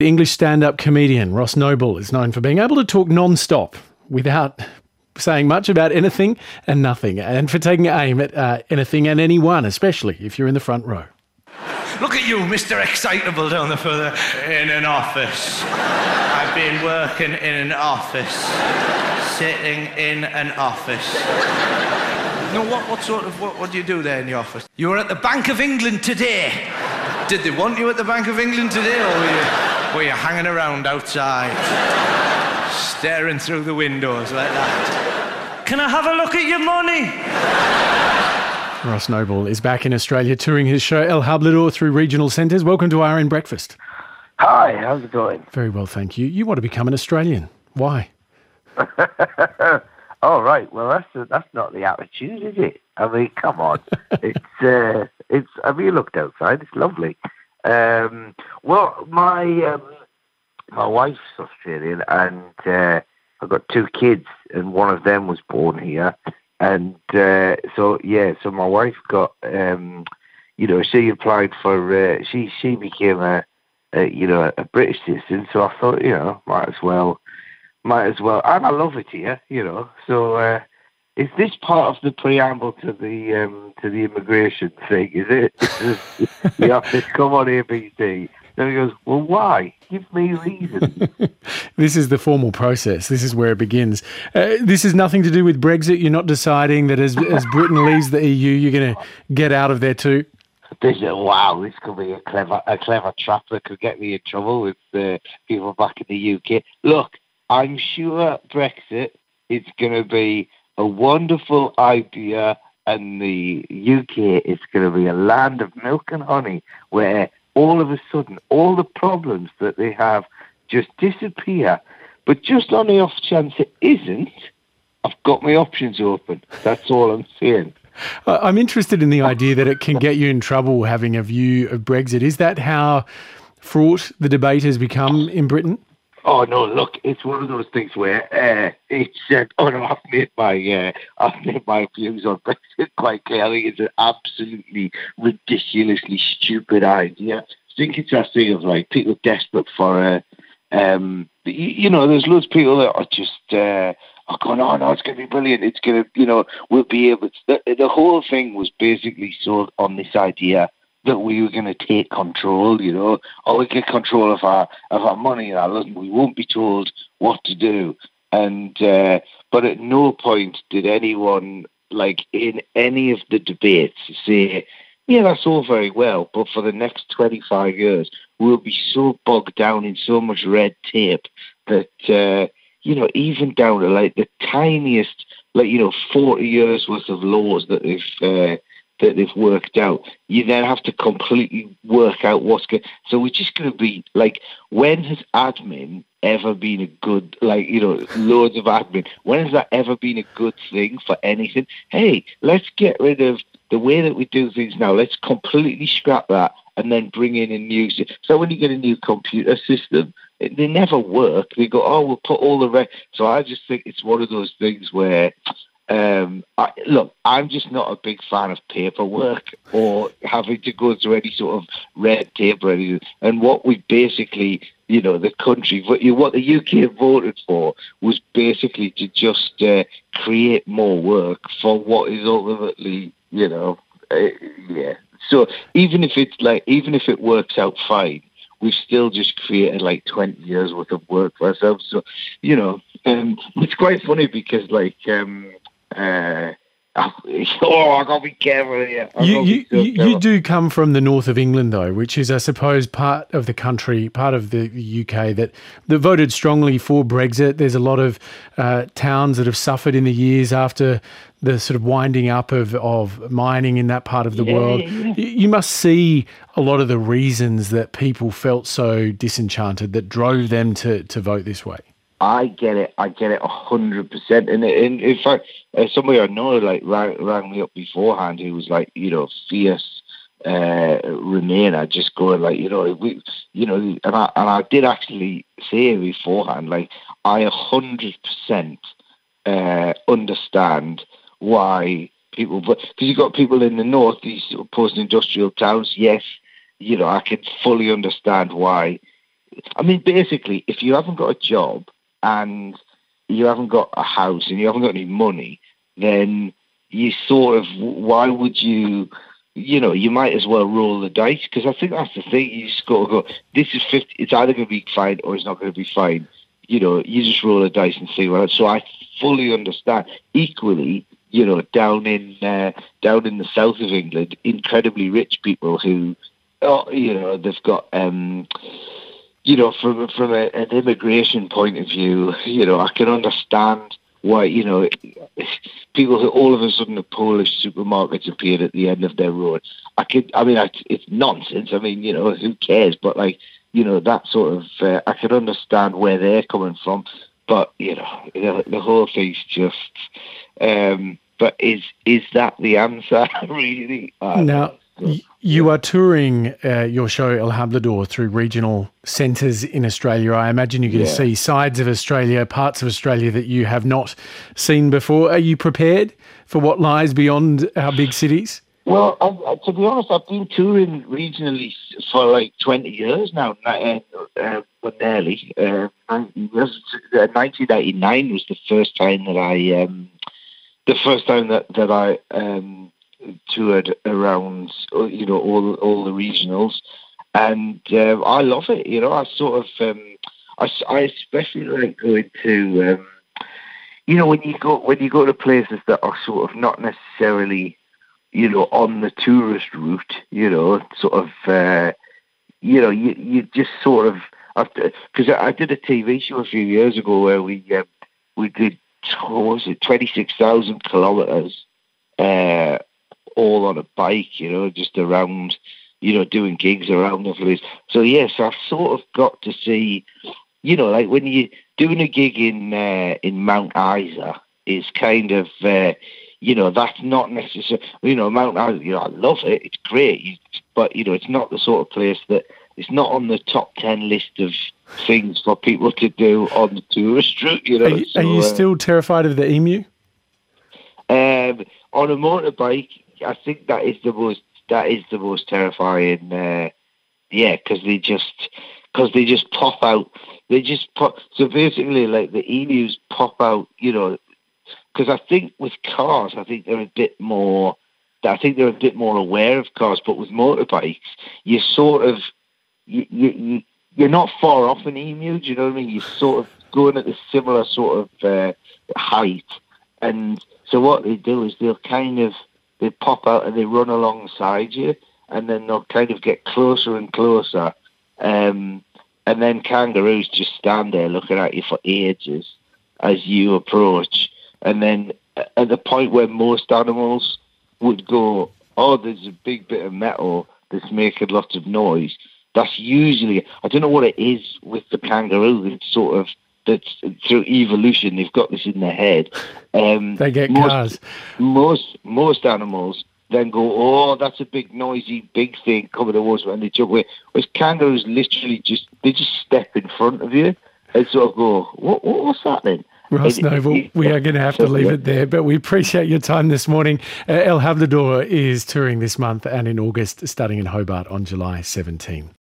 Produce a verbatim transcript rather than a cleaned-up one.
English stand-up comedian Ross Noble is known for being able to talk non-stop without saying much about anything and nothing, and for taking aim at uh, anything and anyone, especially if you're in the front row. Look at you, Mister Excitable down the further in an office. I've been working in an office, sitting in an office. No, what, what sort of, what, what do you do there in the office? You were at the Bank of England today. Did they want you at the Bank of England today, or were you, were you hanging around outside, staring through the windows like that? Can I have a look at your money? Ross Noble is back in Australia touring his show El Hablador through regional centres. Welcome to R N Breakfast. Hi, how's it going? Very well, thank you. You want to become an Australian. Why? Oh, right. Well, that's that's not the attitude, is it? I mean, come on. it's uh, it's. Have you looked outside? It's lovely. Um, well, my um, my wife's Australian, and uh, I've got two kids, and one of them was born here, and uh, so yeah. So my wife got, um, you know, she applied for. Uh, she she became a, a, you know, a British citizen. So I thought, you know, might as well. Might as well, and I love it here, you know. So, uh, is this part of the preamble to the um, to the immigration thing? Is it? You have to come on A B C. Then he goes, well, why? Give me reasons. This is the formal process. This is where it begins. Uh, this has nothing to do with Brexit. You're not deciding that as as Britain leaves the E U, you're going to get out of there too. This is, wow, this could be a clever a clever trap that could get me in trouble with uh, people back in the U K. Look. I'm sure Brexit is going to be a wonderful idea, and the U K is going to be a land of milk and honey where all of a sudden all the problems that they have just disappear. But just on the off chance it isn't, I've got my options open. That's all I'm saying. I'm interested in the idea that it can get you in trouble having a view of Brexit. Is that how fraught the debate has become in Britain? Oh no! Look, it's one of those things where uh, it's. Uh, oh no! I've made my. Uh, I've made my views on Brexit quite clear. I think it's an absolutely ridiculously stupid idea. I think it's that thing of like people desperate for a. Um, you, you know, there's loads of people that are just. Uh, are going, oh no, it's going to be brilliant. It's going to, you know, we'll be able. To, the, the whole thing was basically sold on this idea that we were going to take control, you know, or we get control of our of our money and our living. We won't be told what to do. And uh, but at no point did anyone, like in any of the debates, say, yeah, that's all very well, but for the next twenty-five years, we'll be so bogged down in so much red tape that, uh, you know, even down to like the tiniest, like, you know, forty years worth of laws that they've uh, that they've worked out, you then have to completely work out what's going. So we're just going to be like, when has admin ever been a good, like, you know, loads of admin? When has that ever been a good thing for anything? Hey, let's get rid of the way that we do things now. Let's completely scrap that and then bring in a new. So when you get a new computer system, it, they never work. They go, oh, we'll put all the rest. So I just think it's one of those things where. Um, I, look, I'm just not a big fan of paperwork or having to go through any sort of red tape or anything. And what we basically, you know, the country, what, you, what the U K voted for was basically to just uh, create more work for what is ultimately, you know, uh, yeah. So even if it's like, even if it works out fine, we've still just created like twenty years worth of work for ourselves. So, you know, um, it's quite funny because like, um, Uh, oh, I gotta be careful here. You you, so you, you do come from the north of England, though, which is, I suppose, part of the country, part of the U K that, that voted strongly for Brexit. There's a lot of uh, towns that have suffered in the years after the sort of winding up of, of mining in that part of the yeah, world. Yeah. You must see a lot of the reasons that people felt so disenchanted that drove them to, to vote this way. I get it. I get it a hundred percent. And in, in fact, uh, somebody I know like rang, rang me up beforehand who was like, you know, fierce uh, Remainer, just going like, you know, we, you know, and I and I did actually say beforehand, like, I a hundred percent uh, understand why people, but because you've got people in the north, these post-industrial towns. Yes, you know, I can fully understand why I mean, basically, if you haven't got a job and you haven't got a house and you haven't got any money, then you sort of, why would you, you know, you might as well roll the dice, because I think that's the thing. You just got to go, this is fifty, it's either going to be fine or it's not going to be fine. You know, you just roll the dice and see what. So I fully understand. Equally, you know, down in uh, down in the south of England, incredibly rich people who, oh, you know, they've got, um, you know, from from a, an immigration point of view, you know, I can understand why, you know, people who all of a sudden the Polish supermarkets appeared at the end of their road. I could, I mean, I, it's nonsense. I mean, you know, who cares? But like, you know, that sort of, uh, I can understand where they're coming from. But, you know, the, the whole thing's just, um, but is is that the answer, really? I now, y- you are touring uh, your show El Hablador through regional centres in Australia. I imagine you're going Yeah. to see sides of Australia, parts of Australia that you have not seen before. Are you prepared for what lies beyond our big cities? Well, I, I, to be honest, I've been touring regionally for like twenty years now, uh, uh, but nearly. Uh, nineteen ninety-nine was the first time that I, um, the first time that that I um, toured around, you know, all all the regionals, and uh, I love it. You know, I sort of, um, I, I especially like going to, um, you know, when you go when you go to places that are sort of not necessarily, you know, on the tourist route, you know, sort of, uh, you know, you, you just sort of, because I, I did a T V show a few years ago where we um, we did, what was it, twenty-six thousand kilometres, uh, all on a bike, you know, just around, you know, doing gigs around the place. So, yes, I've sort of got to see, you know, like when you're doing a gig in, uh, in Mount Isa is kind of, uh, you know, that's not necessarily, you know, Mount Isa, you know, I love it, it's great, but, you know, it's not the sort of place that, it's not on the top ten list of things for people to do on the tourist route, you know. Are you, so, are you uh, still terrified of the emu? Um, on a motorbike, I think that is the most, that is the most terrifying, uh, yeah, because they just, because they just pop out, they just pop, so basically, like, the emus pop out, you know, because I think with cars, I think they're a bit more, I think they're a bit more aware of cars, but with motorbikes, you sort of, you, you, you're not far off an emu, do you know what I mean? You're sort of going at a similar sort of uh, height. And so what they do is they'll kind of, they pop out and they run alongside you, and then they'll kind of get closer and closer. Um, and then kangaroos just stand there looking at you for ages as you approach. And then at the point where most animals would go, oh, there's a big bit of metal that's making lots of noise, that's usually, I don't know what it is with the kangaroo, it's sort of, that's through evolution, they've got this in their head. Um, They get most, cars. Most, most animals then go, oh, that's a big noisy, big thing coming towards me, and they jump away. Whereas kangaroos literally just, they just step in front of you and sort of go, what, what what's happening? Ross Noble, we are going to have to leave it there, but we appreciate your time this morning. Uh, El Hablador is touring this month and in August, starting in Hobart on July seventeenth.